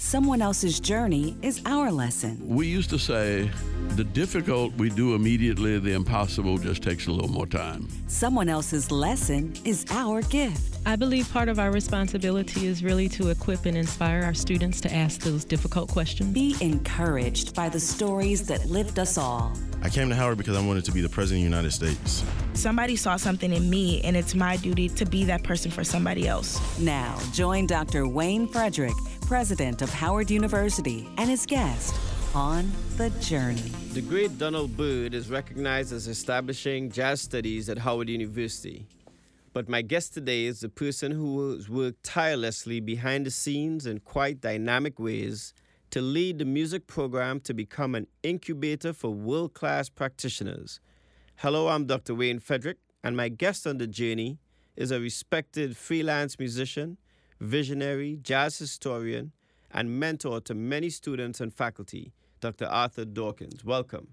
Someone else's journey is our lesson. We used to say, the difficult we do immediately, the impossible just takes a little more time. Someone else's lesson is our gift. I believe part of our responsibility is really to equip and inspire our students to ask those difficult questions. Be encouraged by the stories that lift us all. I came to Howard because I wanted to be the President of the United States. Somebody saw something in me, and it's my duty to be that person for somebody else. Now, join Dr. Wayne Frederick, President of Howard University, and his guest on The Journey. The great Donald Byrd is recognized as establishing jazz studies at Howard University. But my guest today is the person who has worked tirelessly behind the scenes in quite dynamic ways to lead the music program to become an incubator for world-class practitioners. Hello, I'm Dr. Wayne Frederick, and my guest on The Journey is a respected freelance musician, visionary, jazz historian, and mentor to many students and faculty, Dr. Arthur Dawkins. Welcome.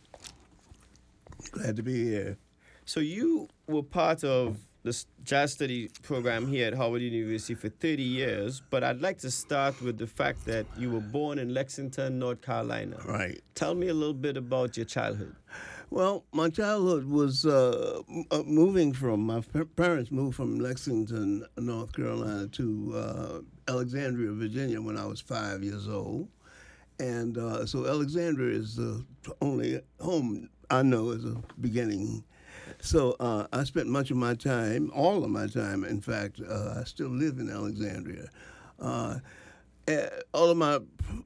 Glad to be here. So you were part of the jazz study program here at Howard University for 30 years, but I'd like to start with the fact that you were born in Lexington, North Carolina. Right. Tell me a little bit about your childhood. Well, my childhood was moving from, my parents moved from Lexington, North Carolina to Alexandria, Virginia when I was 5 years old. And so Alexandria is the only home I know as a beginning. So I spent much of my time, all of my time, in fact, I still live in Alexandria. All of my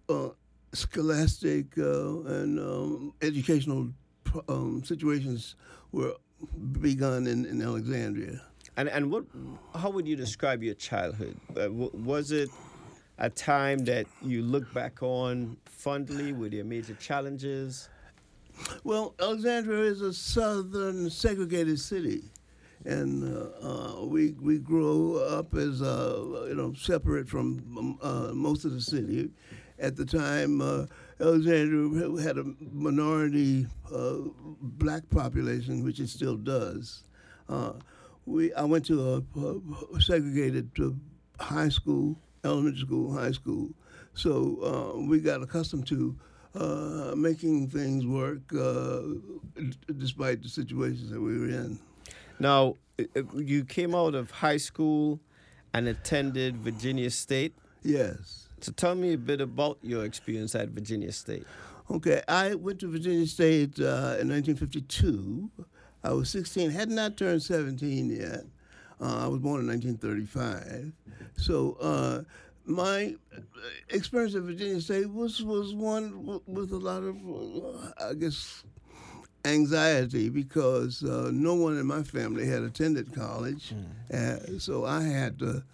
scholastic and educational situations were begun in Alexandria. And how would you describe your childhood? Was it a time that you look back on fondly? Were there major challenges? Well, Alexandria is a southern segregated city, and we grew up as separate from most of the city. At the time, Alexandria had a minority black population, which it still does. I went to a segregated high school, elementary school, high school, so we got accustomed to making things work despite the situations that we were in. Now, you came out of high school and attended Virginia State. Yes. So tell me a bit about your experience at Virginia State. Okay, I went to Virginia State in 1952. I was 16, had not turned 17 yet. I was born in 1935. So my experience at Virginia State was one with a lot of, I guess, anxiety because no one in my family had attended college. So I had to,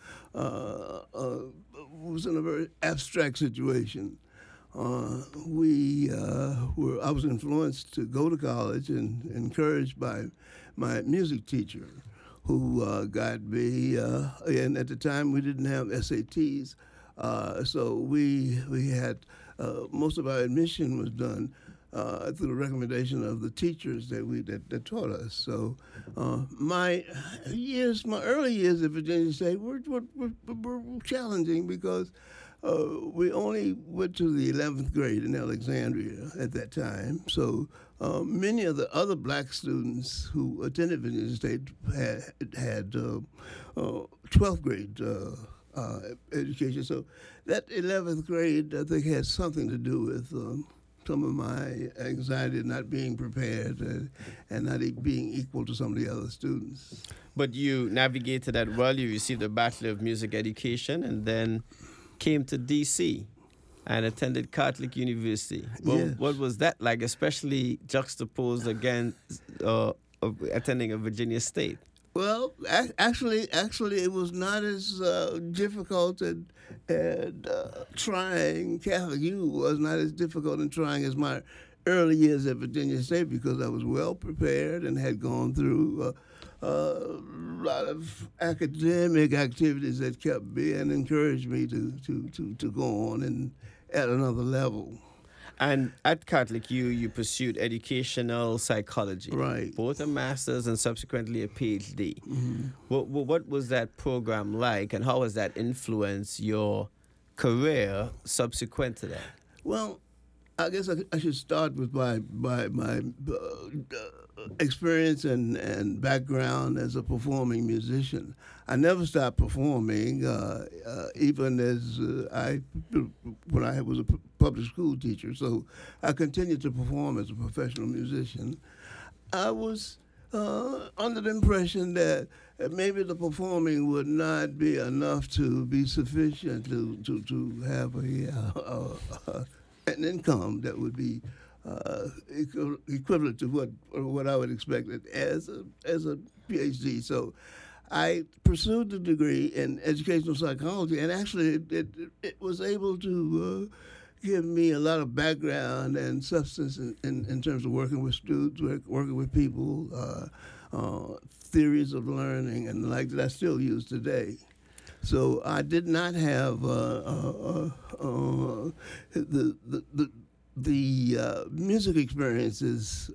was in a very abstract situation. I was influenced to go to college and encouraged by my music teacher who got me, and at the time we didn't have SATs, so we had, most of our admission was done through the recommendation of the teachers that taught us. So my early years at Virginia State were challenging because we only went to the 11th grade in Alexandria at that time. So many of the other black students who attended Virginia State had 12th grade education. So that 11th grade, I think, had something to do with some of my anxiety, not being prepared and not being equal to some of the other students. But you navigated that well. You received a Bachelor of Music Education and then came to D.C. and attended Catholic University. Yes. What was that like, especially juxtaposed against attending a Virginia State? Well, actually, it was not as difficult and trying. Catholic U was not as difficult and trying as my early years at Virginia State because I was well prepared and had gone through a lot of academic activities that kept me and encouraged me to go on and at another level. And at Catholic U, you pursued educational psychology. Right. Both a master's and subsequently a PhD. Mm-hmm. What was that program like, and how has that influenced your career subsequent to that? Well, I guess I should start with my experience and background as a performing musician. I never stopped performing, even as when I was a public school teacher. So I continued to perform as a professional musician. I was under the impression that maybe the performing would not be enough to be sufficient to have an income that would be equivalent to what I would expect as a PhD. So I pursued the degree in educational psychology, and actually it was able to give me a lot of background and substance in terms of working with students, working with people, theories of learning, and the like that I still use today. So I did not have the music experiences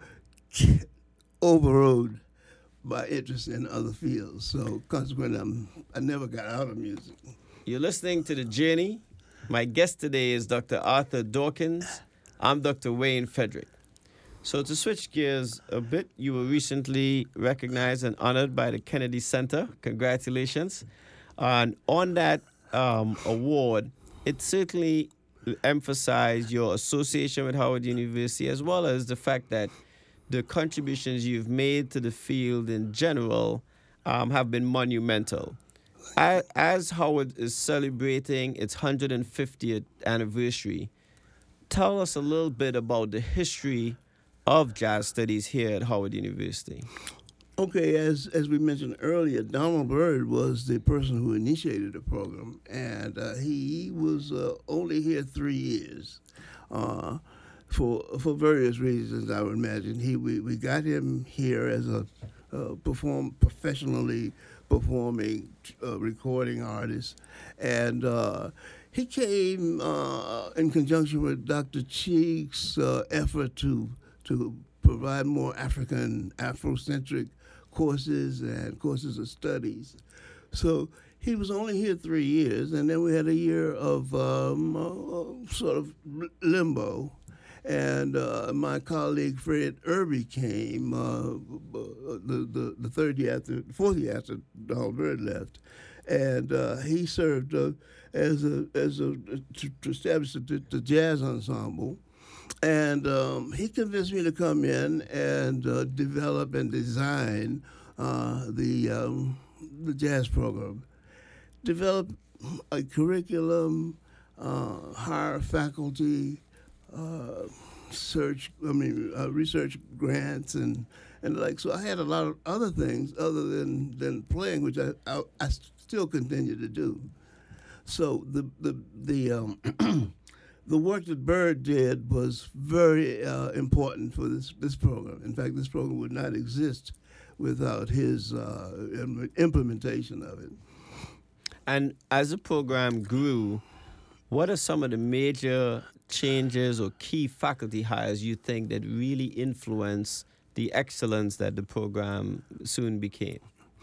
overrode my interest in other fields. So consequently, I never got out of music. You're listening to The Journey. My guest today is Dr. Arthur Dawkins. I'm Dr. Wayne Frederick. So to switch gears a bit, you were recently recognized and honored by the Kennedy Center. Congratulations. And on that award, it certainly emphasized your association with Howard University, as well as the fact that the contributions you've made to the field in general have been monumental. As Howard is celebrating its 150th anniversary, tell us a little bit about the history of jazz studies here at Howard University. Okay, as we mentioned earlier, Donald Byrd was the person who initiated the program, and he was only here 3 years for various reasons. I would imagine we got him here as a professionally performing recording artist, and he came in conjunction with Dr. Cheek's effort to provide more Afrocentric courses and courses of studies. So he was only here 3 years, and then we had a year of sort of limbo. And my colleague Fred Irby came the fourth year after Donald Byrd left, and he served to establish the jazz ensemble. And he convinced me to come in and develop and design the jazz program, develop a curriculum, hire faculty, research grants and like. So I had a lot of other things other than playing, which I still continue to do. So the work that Byrd did was very important for this program. In fact, this program would not exist without his implementation of it. And as the program grew, what are some of the major changes or key faculty hires you think that really influenced the excellence that the program soon became?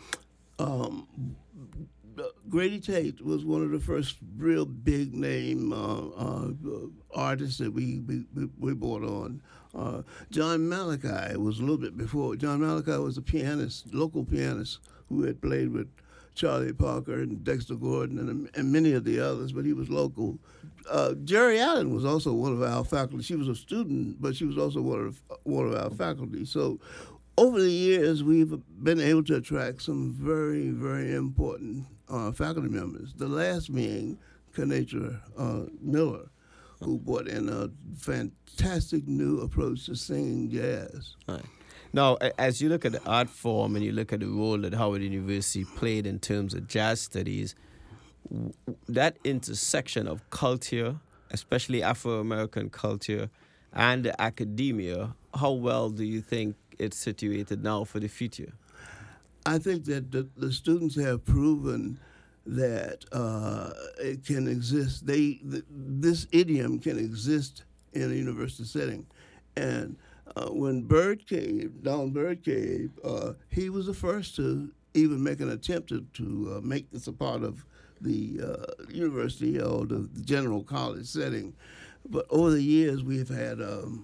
Grady Tate was one of the first real big name artists that we brought on. John Malachi was a little bit before. John Malachi was a pianist, local pianist, who had played with Charlie Parker and Dexter Gordon and many of the others, but he was local. Jerry Allen was also one of our faculty. She was a student, but she was also one of our faculty. So over the years, we've been able to attract some very, very important faculty members, the last being Kenatra Miller, who brought in a fantastic new approach to singing jazz. Right. Now, as you look at the art form and you look at the role that Howard University played in terms of jazz studies, that intersection of culture, especially Afro-American culture, and the academia, how well do you think it's situated now for the future? I think that the students have proven that it can exist. This idiom can exist in a university setting. And when Donald Byrd came, he was the first to even make an attempt to make this a part of university or the general college setting. But over the years, we've had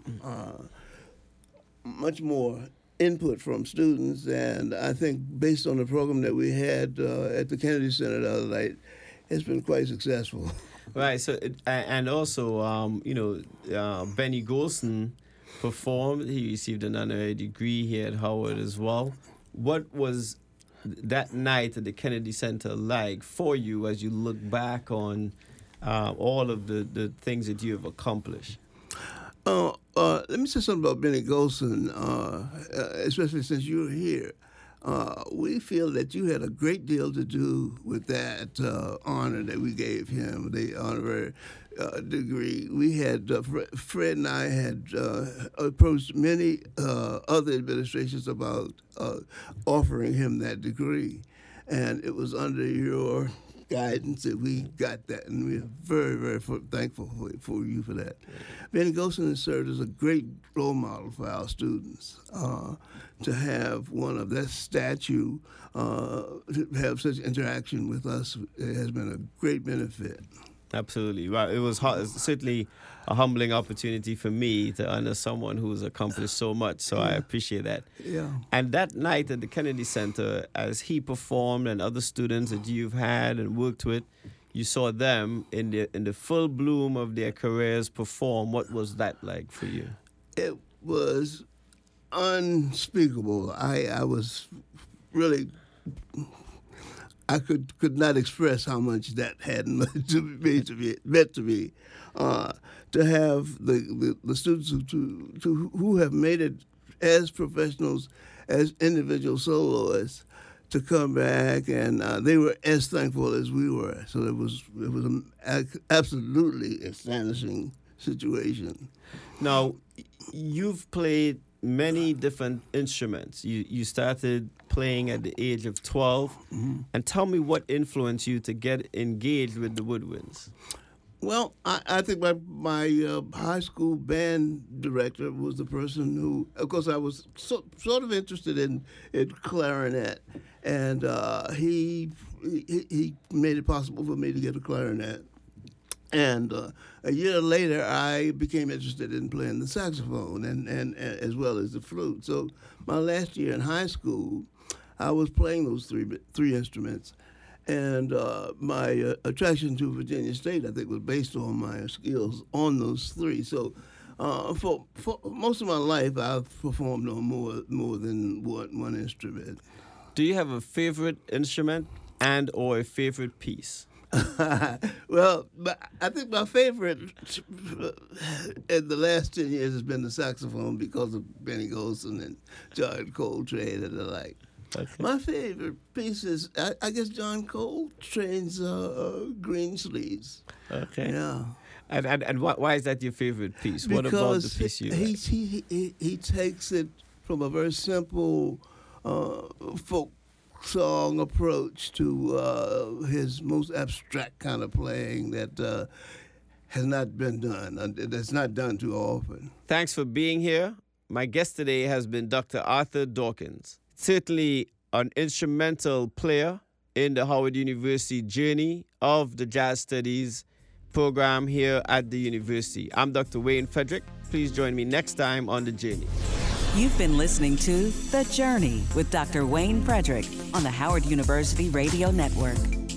much more input from students, and I think based on the program that we had at the Kennedy Center the other night, it's been quite successful. Right. So, and also, Benny Golson performed. He received an honorary degree here at Howard as well. What was that night at the Kennedy Center like for you as you look back on all of the things that you have accomplished? Let me say something about Benny Golson, especially since you're here. We feel that you had a great deal to do with that honor that we gave him, the honorary degree. We had, Fred and I had approached many other administrations about offering him that degree. And it was under your guidance that we got that, and we're very, very thankful for you for that. Benny Golson has served as a great role model for our students. To have one of that stature, to have such interaction with us, it has been a great benefit. Absolutely. Well, it was certainly a humbling opportunity for me to honor someone who's accomplished so much, so I appreciate that. Yeah. And that night at the Kennedy Center, as he performed and other students that you've had and worked with, you saw them in the full bloom of their careers perform. What was that like for you? It was unspeakable. I was really, I could not express how much that had meant to me. To have the students who have made it as professionals, as individual soloists, to come back, and they were as thankful as we were. So it was an absolutely astonishing situation. Now, you've played many different instruments. You started playing at the age of 12. Mm-hmm. And tell me what influenced you to get engaged with the woodwinds. Well, I think my high school band director was the person who, of course, I was sort of interested in clarinet, and he made it possible for me to get a clarinet. And a year later, I became interested in playing the saxophone and as well as the flute. So my last year in high school, I was playing those three instruments. And my attraction to Virginia State, I think, was based on my skills on those three. So for most of my life, I've performed on more than one instrument. Do you have a favorite instrument and or a favorite piece? Well, I think my favorite in the last 10 years has been the saxophone because of Benny Golson and John Coltrane and the like. Okay. My favorite piece is, I guess, John Coltrane's Greensleeves. Okay. Yeah. And why is that your favorite piece? What about the piece you like? He takes it from a very simple folk song approach to his most abstract kind of playing that has not been done. That's not done too often. Thanks for being here. My guest today has been Dr. Arthur Dawkins. Certainly an instrumental player in the Howard University journey of the Jazz Studies program here at the university. I'm Dr. Wayne Frederick. Please join me next time on The Journey. You've been listening to The Journey with Dr. Wayne Frederick on the Howard University Radio Network.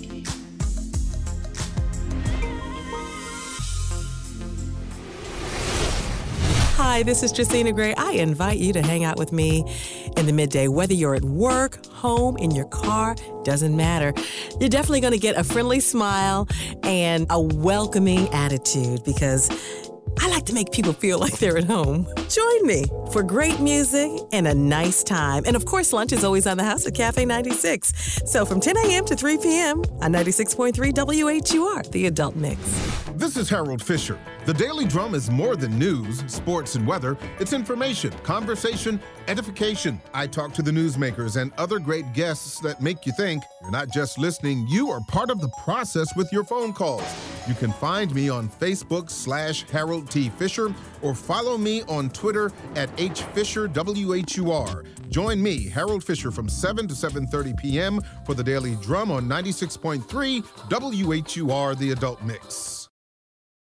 Hi, this is Jacina Gray. I invite you to hang out with me in the midday, whether you're at work, home, in your car, doesn't matter. You're definitely going to get a friendly smile and a welcoming attitude because I like to make people feel like they're at home. Join me for great music and a nice time. And of course, lunch is always on the house at Cafe 96. So from 10 a.m. to 3 p.m. on 96.3 WHUR, the Adult Mix. This is Harold Fisher. The Daily Drum is more than news, sports, and weather. It's information, conversation, edification. I talk to the newsmakers and other great guests that make you think. You're not just listening, you are part of the process with your phone calls. You can find me on Facebook /Harold T. Fisher or follow me on Twitter at HFisherWHUR. Join me, Harold Fisher, from 7 to 7:30 p.m. for the Daily Drum on 96.3 WHUR, the Adult Mix.